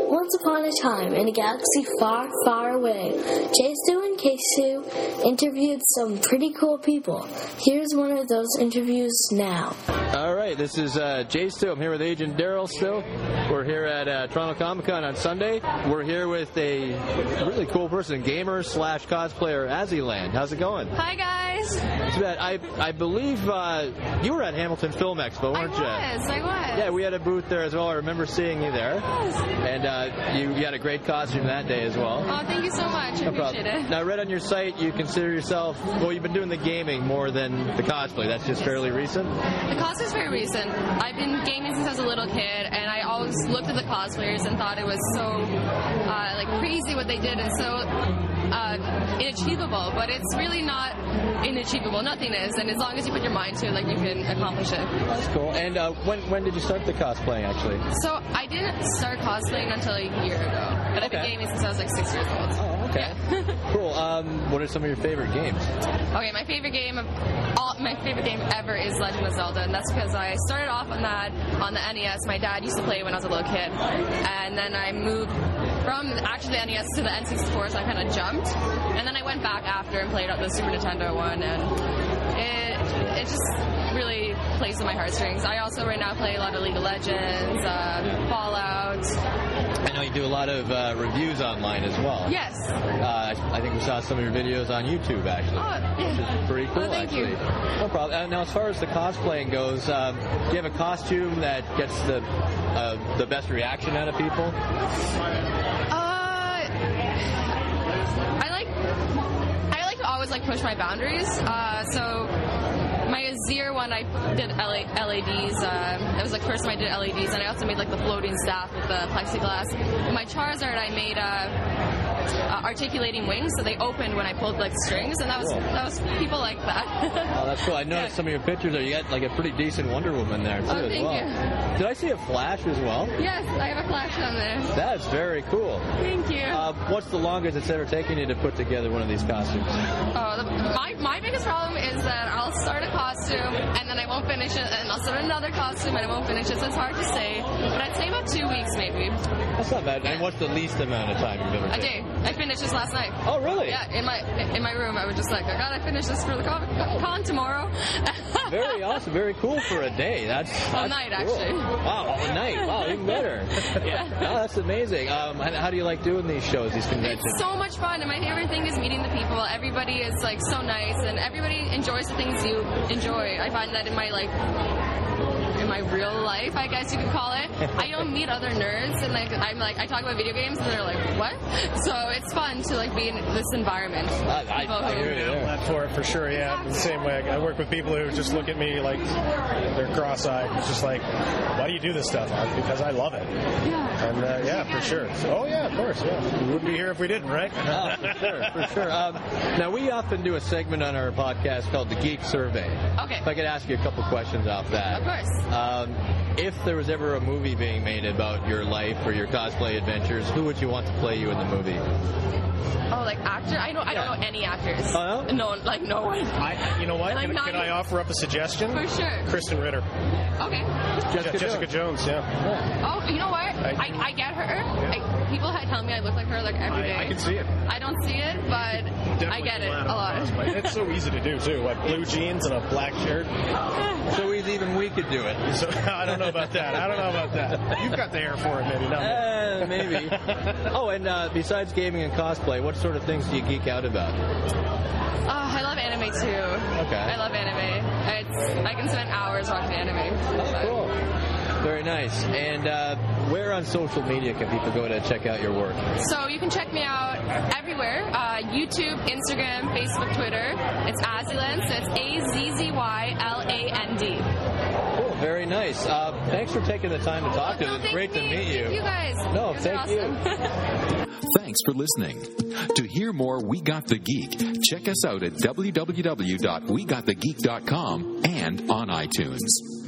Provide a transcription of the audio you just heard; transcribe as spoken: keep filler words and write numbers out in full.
Once upon a time, in a galaxy far, far away, J-Stu and K-Stu interviewed some pretty cool people. Here's one of those interviews now. All right, this is uh, J-Stu. I'm here with Agent Daryl still. We're here at uh, Toronto Comic-Con on Sunday. We're here with a really cool person, gamer slash cosplayer, Aziland. How's it going? Hi, guys. It's bad. I I believe uh, you were at Hamilton Film Expo, weren't you? I was, I was. Yeah, we had a booth there as well. I remember seeing you there. Yes. And uh, you, you had a great costume that day as well. Oh, thank you so much. I No appreciate problem. it. Now, I read on your site you consider yourself, well, you've been doing the gaming more than the cosplay. That's just fairly recent? The cosplay is very recent. I've been gaming since I was a little kid, and I always looked at the cosplayers and thought it was so uh, like crazy what they did and so uh, inachievable. But it's really not inachievable. Nothing is, and as long as you put your mind to it, like you can accomplish it. That's cool. And uh, when when did you start the cosplaying, actually? So I didn't start cosplaying until a year ago, but I've been Okay. gaming since I was like six years old. Oh, okay. Cool. Um, what are some of your favorite games? Okay, my favorite game of all, my favorite game ever is Legend of Zelda, and that's because I started off on that on the N E S. My dad used to play it when I was a little kid, and then I moved from actually the N E S to the N sixty-four, so I kind of jumped, and then I went back after and played out the Super Nintendo one, and it it just really plays with my heartstrings. I also right now play a lot of League of Legends, uh, Fallout. I know you do a lot of uh, reviews online as well. Yes. Uh, I think we saw some of your videos on YouTube, actually. Oh, yeah. Which is pretty cool, Oh, thank you. actually. No problem. Uh, now, as far as the cosplaying goes, um, do you have a costume that gets the uh, the best reaction out of people? Uh, I like I like to always like push my boundaries. Uh, so my Azir one, I did L A Ds. Uh, that was like the first time I did L E Ds, and I also made like the floating staff with the plexiglass. With my Charizard, I made uh, uh, articulating wings, so they opened when I pulled like strings, and that was Cool. that was people like that. Oh, that's cool. I noticed Yeah. some of your pictures there. You got like a pretty decent Wonder Woman there, too, Oh, as thank well. you. Did I see a Flash as well? Yes, I have a flash on there. That's very cool. Thank you. Uh, what's the longest it's ever taken you to put together one of these costumes? Oh, the, my my biggest problem is that I'll start a costume and then I won't finish it, and I'll start another costume and I won't finish it. So it's hard to say, but I'd say about two weeks maybe. That's not bad. And what's the least amount of time you've ever A taken? day. I finished this last night. Oh, really? Yeah, in my in my room, I was just like, I gotta finish this for the con, con tomorrow. Very awesome. Very cool for a day. That's, All that's night, cool. actually. Wow, all night. Wow, even better. Yeah. Oh, that's amazing. Um, and how do you like doing these shows, these conventions? It's so much fun, and my favorite thing is meeting the people. Everybody is like so nice, and everybody enjoys the things you enjoy. I find that in my like in my real life, I guess you could call it, I don't meet other nerds, and like I'm like I talk about video games, and they're like, what? So it's fun to like be in this environment. I, I, People I who- hear you there. Outlet for it for sure, yeah. The same way. I work with people who just look at me like they're cross-eyed. It's just like, why do you do this stuff? Because I love it. Yeah. And uh, yeah, for sure. Oh yeah, of course. Yeah, we wouldn't be here if we didn't, right? Oh, for sure, for sure. Um, now, we often do a segment on our podcast called the Geek Survey. Okay. If I could ask you a couple questions off that. Of course. Um, if there was ever a movie being made about your life or your cosplay adventures, who would you want to play you in the movie? Oh, like actor? I don't. I Yeah. don't know any actors. Oh, no? No, like no one. I, you know what? And I'm Can, not can I even- offer up a suggestion? For sure. Kristen Ritter. Okay. Jessica, Yeah, Jessica Jones. Yeah. Oh, you know what? I- I, I get her. I, people had tell me I look like her like every day. I, I can see it. I don't see it, but I Definitely get it pull out a of lot. the cross, but It's so easy to do too. Like blue jeans and a black shirt. So easy even we could do it. So I don't know about that. I don't know about that. You've got the hair for it, maybe. Not me. Uh, maybe. Oh, and uh, besides gaming and cosplay, what sort of things do you geek out about? Oh, I love anime too. Okay. I love anime. It's, I can spend hours watching anime. Cool. Very nice. And uh, where on social media can people go to check out your work? So you can check me out everywhere. Uh, YouTube, Instagram, Facebook, Twitter. It's Aziland. So it's A Z Z Y L A N D. Cool. Very nice. Uh, thanks for taking the time to talk to us. No, It's thank great to me. meet you. Thank you guys. No, You guys thank are you. awesome. Thanks for listening. To hear more We Got the Geek, check us out at w w w dot we got the geek dot com and on iTunes.